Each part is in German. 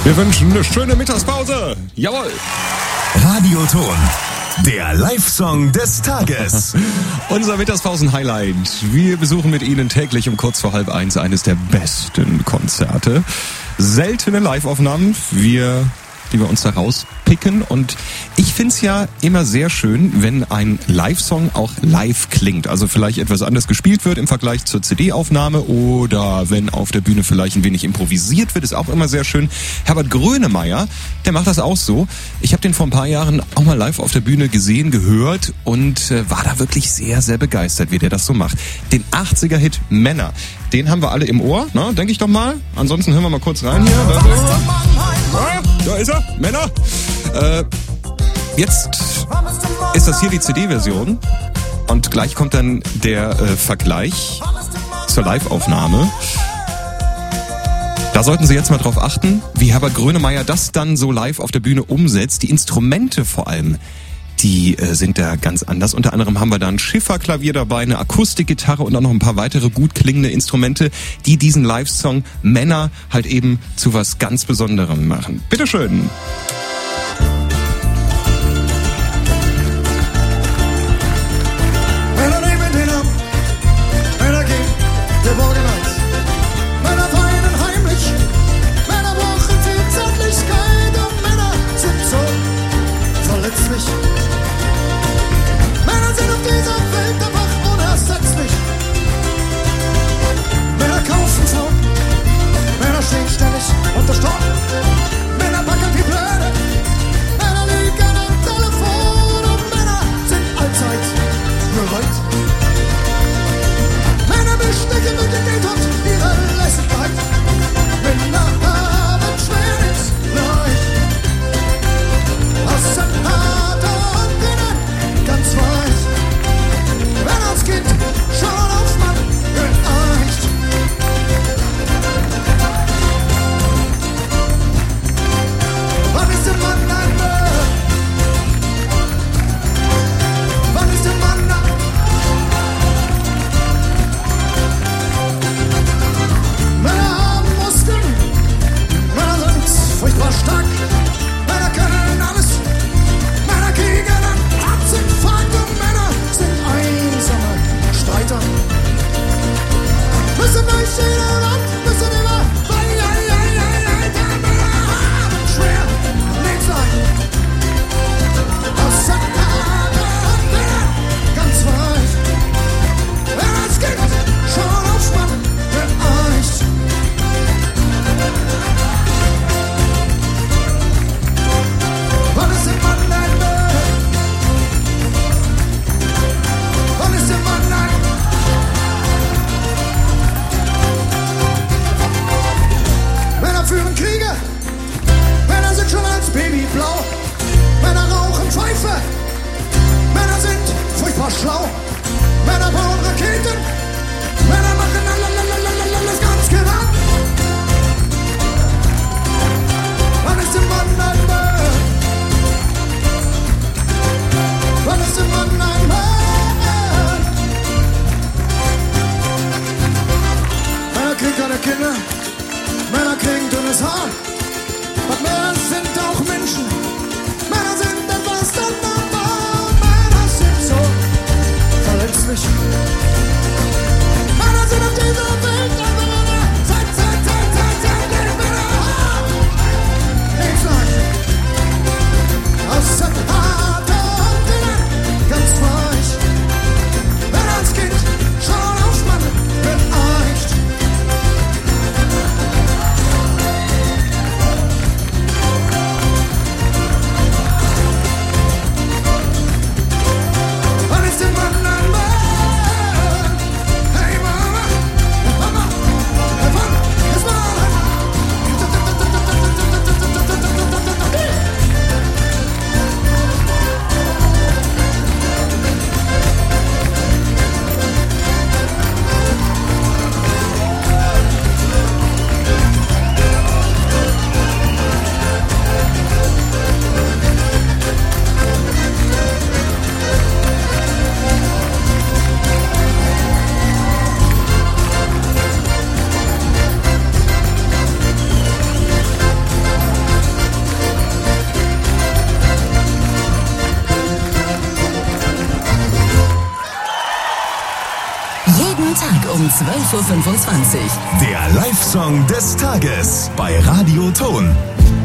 Wir wünschen eine schöne Mittagspause. Jawohl. Radioton, der Live-Song des Tages. Unser Mittagspausen-Highlight. Wir besuchen mit Ihnen täglich um kurz vor 12:30 eines der besten Konzerte. Seltene Live-Aufnahmen, die wir uns da rauspicken. Und ich find's ja immer sehr schön, wenn ein Live-Song auch live klingt. Also vielleicht etwas anders gespielt wird im Vergleich zur CD-Aufnahme oder wenn auf der Bühne vielleicht ein wenig improvisiert wird, ist auch immer sehr schön. Herbert Grönemeyer, der macht das auch so. Ich habe den vor ein paar Jahren auch mal live auf der Bühne gesehen, gehört und war da wirklich sehr, sehr begeistert, wie der das so macht. Den 80er-Hit Männer, den haben wir alle im Ohr, ne? Denke ich doch mal. Ansonsten hören wir mal kurz rein hier. Da ist er, Männer. Jetzt ist das hier die CD-Version und gleich kommt dann der Vergleich zur Live-Aufnahme. Da sollten Sie jetzt mal drauf achten, wie Herbert Grönemeyer das dann so live auf der Bühne umsetzt. Die Instrumente vor allem, die sind da ganz anders. Unter anderem haben wir da ein Schifferklavier dabei, eine Akustikgitarre und auch noch ein paar weitere gut klingende Instrumente, die diesen Live-Song Männer halt eben zu was ganz Besonderem machen. Bitteschön. Männer nehmen den ab, Männer gehen der Morgen eins. Männer weinen heimlich, Männer brauchen viel Zärtlichkeit und Männer sind so verletzlich. Männer sind auf dieser Welt einfach unersetzlich. Männer kaufen Frauen, Männer stehen ständig unter Strom. Männer packen wie Blöde, Männer liegen am Telefon und Männer sind allzeit bereit. Männer bestechen und den Geld und ihre Lässigkeit. Männer haben schwer ins Leicht. Hassen hart und innen ganz weich. Wenn als Kind schon auf Mann geeicht. Wann ist der Mann ein Mann? Wann ist der Mann ein Männer haben Muskeln, Männer sind furchtbar stark, Männer können alles, Männer kriegen einen Herzinfarkt und Männer sind einsame Streiter. Müssen durch jede Wand, müssen immer weiter, Männer haben schwer nichts ein. Hassen hart und Männer ganz weich. Wenn als Kind schon auf Mann geeicht. Wann ist der Mann ein Mann? Wann ist der Mann ein Männer führen Kriege, Männer sind schon als Baby blau, Männer rauchen Pfeife, Männer sind furchtbar schlau, Männer bauen Raketen, Männer machen alles ganz genau. Wann ist der Mann ein Mann? Wann ist der Mann ein Mann? Männer kriegen keine Kinder, Männer kriegen dünnes Haar. Aber Männer sind auch Menschen, Männer sind etwas anderes. Männer sind so verletzlich. um 12.25 Uhr. Der Live-Song des Tages bei Radio Ton.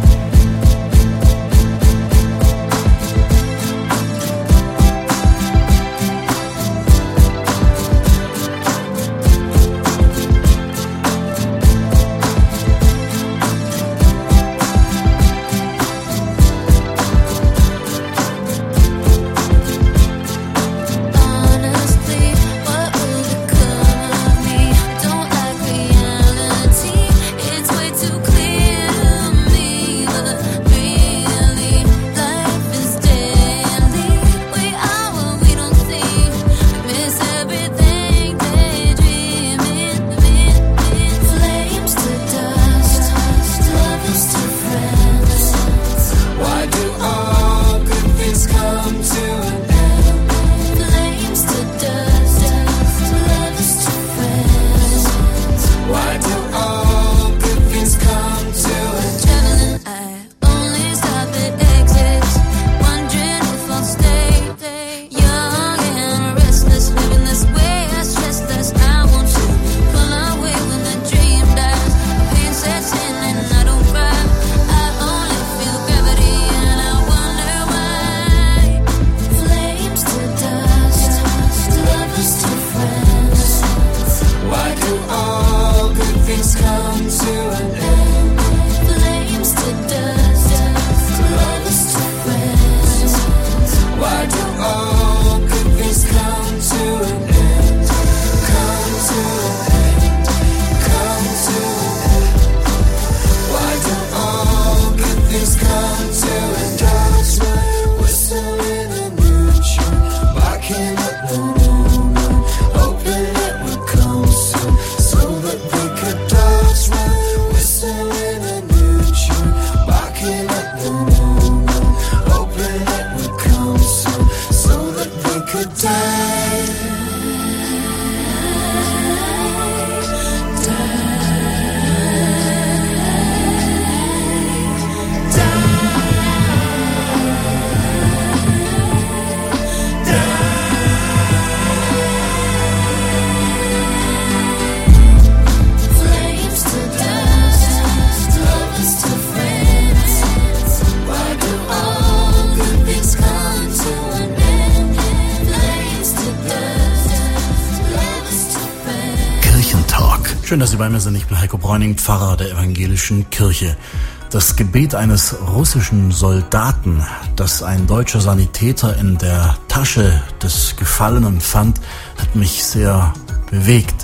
Schön, dass Sie bei mir sind. Ich bin Heiko Bräuning, Pfarrer der Evangelischen Kirche. Das Gebet eines russischen Soldaten, das ein deutscher Sanitäter in der Tasche des Gefallenen fand, hat mich sehr bewegt.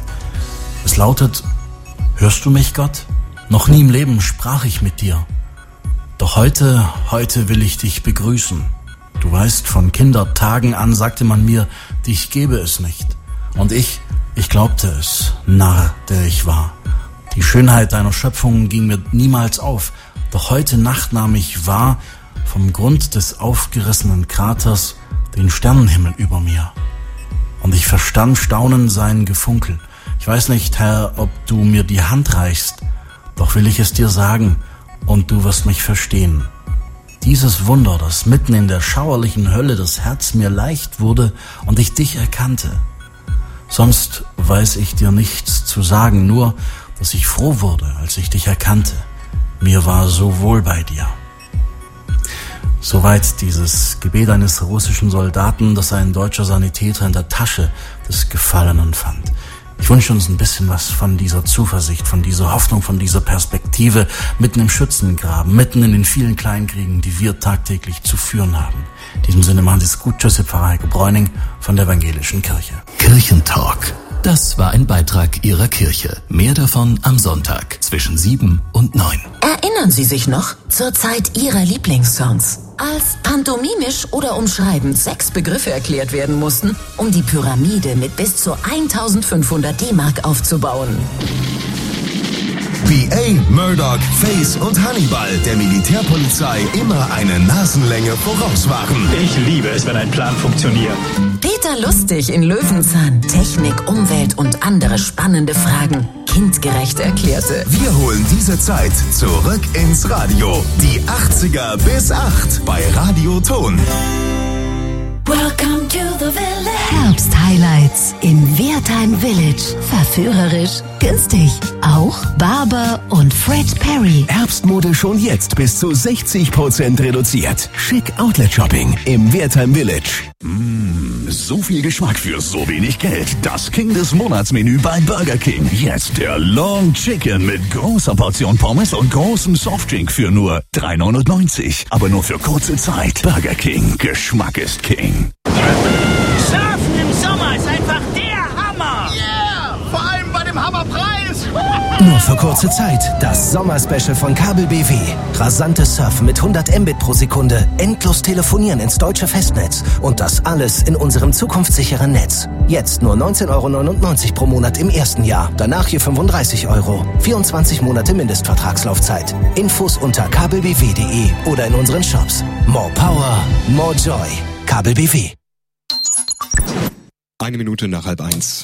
Es lautet: Hörst du mich, Gott? Noch nie im Leben sprach ich mit dir. Doch heute will ich dich begrüßen. Du weißt, von Kindertagen an sagte man mir, dich gebe es nicht. Und ich glaubte es, Narr, der ich war. Die Schönheit deiner Schöpfung ging mir niemals auf. Doch heute Nacht nahm ich wahr, vom Grund des aufgerissenen Kraters, den Sternenhimmel über mir. Und ich verstand staunend sein Gefunkel. Ich weiß nicht, Herr, ob du mir die Hand reichst, doch will ich es dir sagen, und du wirst mich verstehen. Dieses Wunder, das mitten in der schauerlichen Hölle das Herz mir leicht wurde und ich dich erkannte. Sonst weiß ich dir nichts zu sagen, nur, dass ich froh wurde, als ich dich erkannte. Mir war so wohl bei dir. Soweit dieses Gebet eines russischen Soldaten, das ein deutscher Sanitäter in der Tasche des Gefallenen fand. Ich wünsche uns ein bisschen was von dieser Zuversicht, von dieser Hoffnung, von dieser Perspektive mitten im Schützengraben, mitten in den vielen Kleinkriegen, die wir tagtäglich zu führen haben. In diesem Sinne machen Sie es gut. Tschüss, Pfarrer Heiko Bräuning von der Evangelischen Kirche. Kirchentalk. Das war ein Beitrag Ihrer Kirche. Mehr davon am Sonntag zwischen 7 und 9. Erinnern Sie sich noch? Zur Zeit Ihrer Lieblingssongs. Als pantomimisch oder umschreibend 6 Begriffe erklärt werden mussten, um die Pyramide mit bis zu 1500 D-Mark aufzubauen. B.A., Murdoch, Face und Hannibal der Militärpolizei immer eine Nasenlänge voraus waren. Ich liebe es, wenn ein Plan funktioniert. Peter Lustig in Löwenzahn Technik, Umwelt und andere spannende Fragen kindgerecht erklärte. Wir holen diese Zeit zurück ins Radio. Die 80er bis 8 bei Radio Ton. Welcome to the village. Herbst-Highlights im Wertheim Village. Verführerisch, günstig. Auch Barber und Fred Perry. Herbstmode schon jetzt bis zu 60% reduziert. Schick Outlet Shopping im Wertheim Village. So viel Geschmack für so wenig Geld. Das King des Monatsmenü bei Burger King. Jetzt der Long Chicken mit großer Portion Pommes und großem Softdrink für nur $3,99. Aber nur für kurze Zeit. Burger King. Geschmack ist King. Surfen im Sommer ist einfach der Hammer! Yeah! Vor allem bei dem Hammerpreis! Nur für kurze Zeit. Das Sommerspecial von Kabel BW. Rasantes Surfen mit 100 Mbit pro Sekunde. Endlos telefonieren ins deutsche Festnetz. Und das alles in unserem zukunftssicheren Netz. Jetzt nur 19,99 € pro Monat im ersten Jahr. Danach je 35 €. 24 Monate Mindestvertragslaufzeit. Infos unter kabelbw.de oder in unseren Shops. More Power, more Joy. Kabel BW. 1 Minute nach 12:30.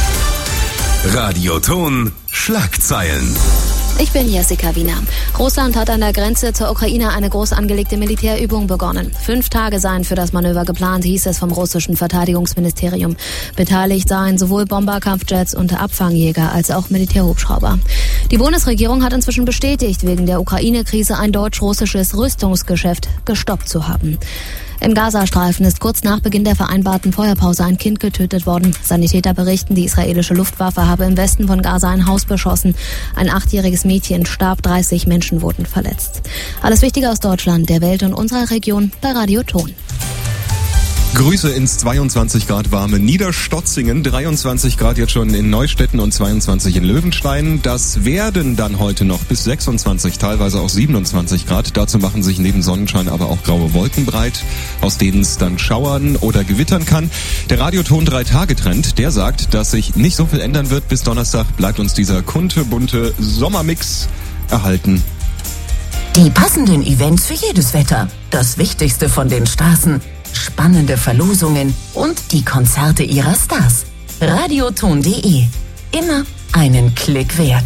Radioton Schlagzeilen. Ich bin Jessica Wiener. Russland hat an der Grenze zur Ukraine eine groß angelegte Militärübung begonnen. 5 Tage seien für das Manöver geplant, hieß es vom russischen Verteidigungsministerium. Beteiligt seien sowohl Bomberkampfjets und Abfangjäger als auch Militärhubschrauber. Die Bundesregierung hat inzwischen bestätigt, wegen der Ukraine-Krise ein deutsch-russisches Rüstungsgeschäft gestoppt zu haben. Im Gazastreifen ist kurz nach Beginn der vereinbarten Feuerpause ein Kind getötet worden. Sanitäter berichten, die israelische Luftwaffe habe im Westen von Gaza ein Haus beschossen. Ein 8-jähriges Mädchen starb, 30 Menschen wurden verletzt. Alles Wichtige aus Deutschland, der Welt und unserer Region bei Radio Ton. Grüße ins 22 Grad warme Niederstotzingen, 23 Grad jetzt schon in Neustetten und 22 in Löwenstein. Das werden dann heute noch bis 26, teilweise auch 27 Grad. Dazu machen sich neben Sonnenschein aber auch graue Wolken breit, aus denen es dann schauern oder gewittern kann. Der Radioton 3-Tage-Trend, der sagt, dass sich nicht so viel ändern wird. Bis Donnerstag bleibt uns dieser kunterbunte Sommermix erhalten. Die passenden Events für jedes Wetter. Das Wichtigste von den Straßen. Spannende Verlosungen und die Konzerte ihrer Stars. Radioton.de. Immer einen Klick wert.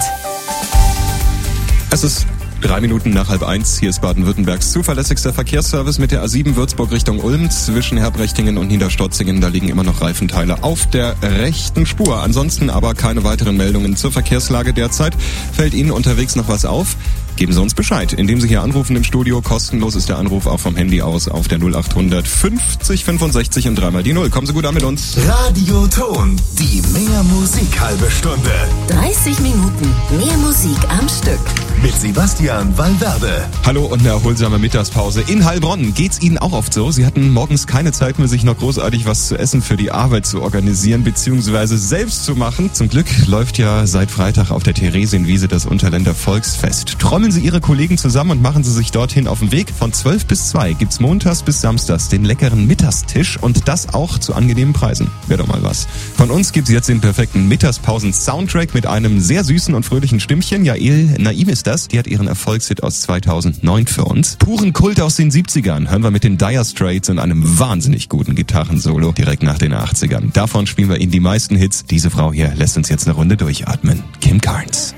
Es ist 3 Minuten nach 12:30. Hier ist Baden-Württembergs zuverlässigster Verkehrsservice mit der A7 Würzburg Richtung Ulm. Zwischen Herbrechtingen und Niederstotzingen, da liegen immer noch Reifenteile auf der rechten Spur. Ansonsten aber keine weiteren Meldungen zur Verkehrslage derzeit. Fällt Ihnen unterwegs noch was auf? Geben Sie uns Bescheid, indem Sie hier anrufen im Studio. Kostenlos ist der Anruf auch vom Handy aus auf der 0800 50 65 und 3 mal die 0. Kommen Sie gut an mit uns. Radioton, die mehr Musik halbe Stunde. 30 Minuten mehr Musik am Stück. Mit Sebastian Valverde. Hallo und eine erholsame Mittagspause. In Heilbronn geht's Ihnen auch oft so? Sie hatten morgens keine Zeit mehr, sich noch großartig was zu essen für die Arbeit zu organisieren bzw. selbst zu machen. Zum Glück läuft ja seit Freitag auf der Theresienwiese das Unterländer Volksfest. Trommeln Sie Ihre Kollegen zusammen und machen Sie sich dorthin auf den Weg. Von 12 bis 2 gibt's montags bis samstags den leckeren Mittagstisch und das auch zu angenehmen Preisen. Wäre doch mal was. Von uns gibt's jetzt den perfekten Mittagspausen-Soundtrack mit einem sehr süßen und fröhlichen Stimmchen. Jael Naim ist das. Die hat ihren Erfolgshit aus 2009 für uns. Puren Kult aus den 70ern hören wir mit den Dire Straits und einem wahnsinnig guten Gitarrensolo direkt nach den 80ern. Davon spielen wir Ihnen die meisten Hits. Diese Frau hier lässt uns jetzt eine Runde durchatmen. Kim Carnes.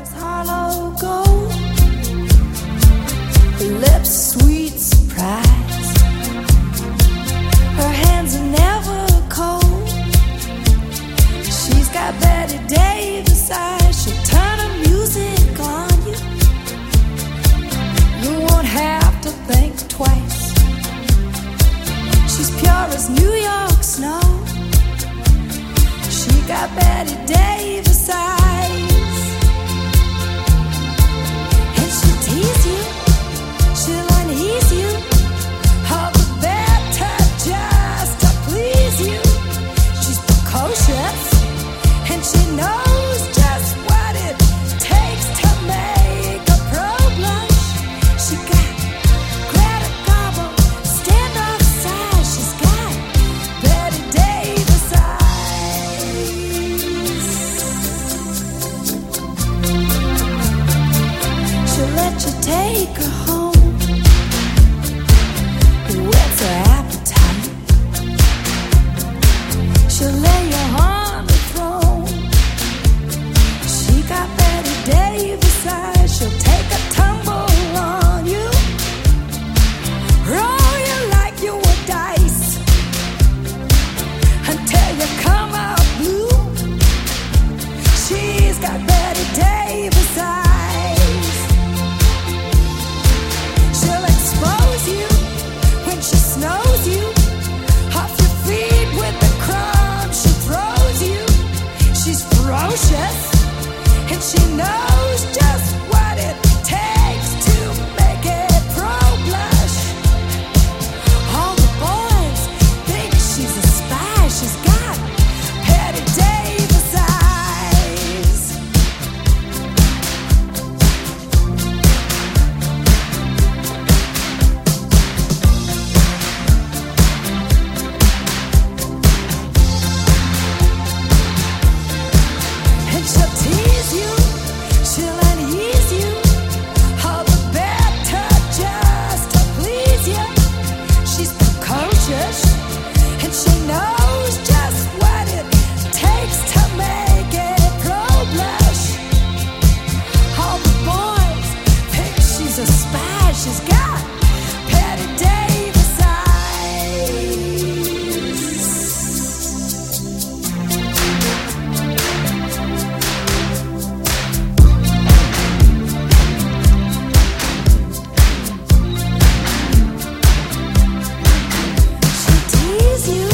Lips, sweet surprise. Her hands are never cold. She's got Betty Davis eyes. She'll turn her music on you. You won't have to think twice. She's pure as New York snow. She got Betty Davis eyes. And she'll tease you. She'll unease you, all the better just to please you. She's precocious, and she knows just what it takes to make a pro blush. She got Greta Garbo, standoff size. She's got Betty Davis eyes. cautious, and she knows just what it takes to make it pro blush. All the boys think she's a spy. She's got Patty Davis eyes. She'll tease you,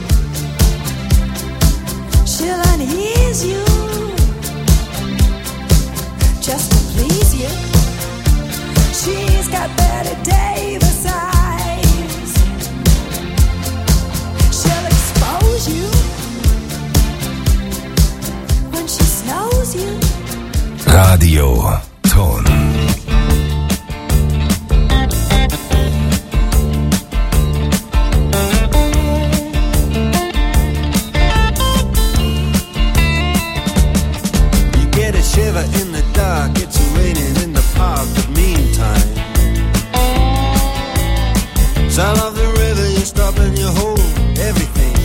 she'll unease you, just to please you. She's got Betty Davis eyes. She'll expose you when she snows you. Radio Ton. You get a shiver in the dark, it's raining in the park, but meantime, sound of the river, you stop and you hold everything.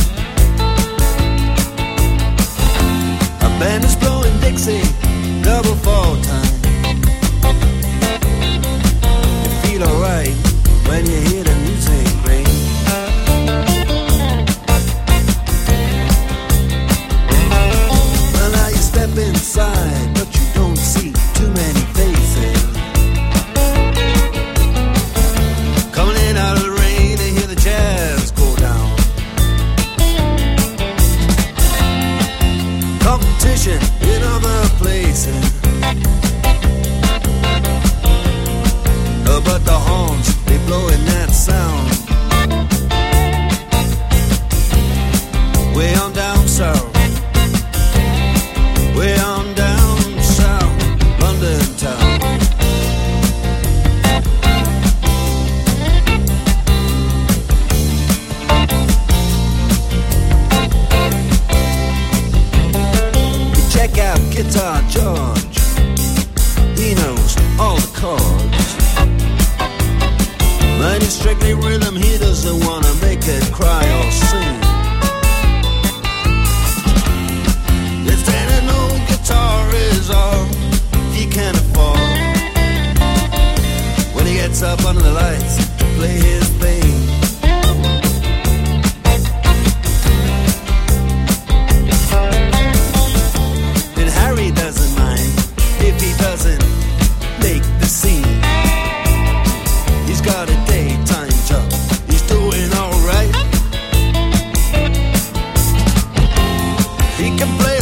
A band is blowing Dixie, double fall time. You feel alright when you hear the music ring. Well, now you step inside, but you don't see too many faces. Coming in out of the rain and hear the jazz go down. Competition in other places, but the horns, they blowing that sound. Way on down south, way on down south, London town. Check out Guitar George, he knows all the chords. But it's strictly rhythm, he doesn't wanna make it cry or sing. If then an old guitar is all he can afford, when he gets up under the lights to play his thing. And Harry doesn't mind if he doesn't make the scene. He's got a daytime job, he's doing alright. He can play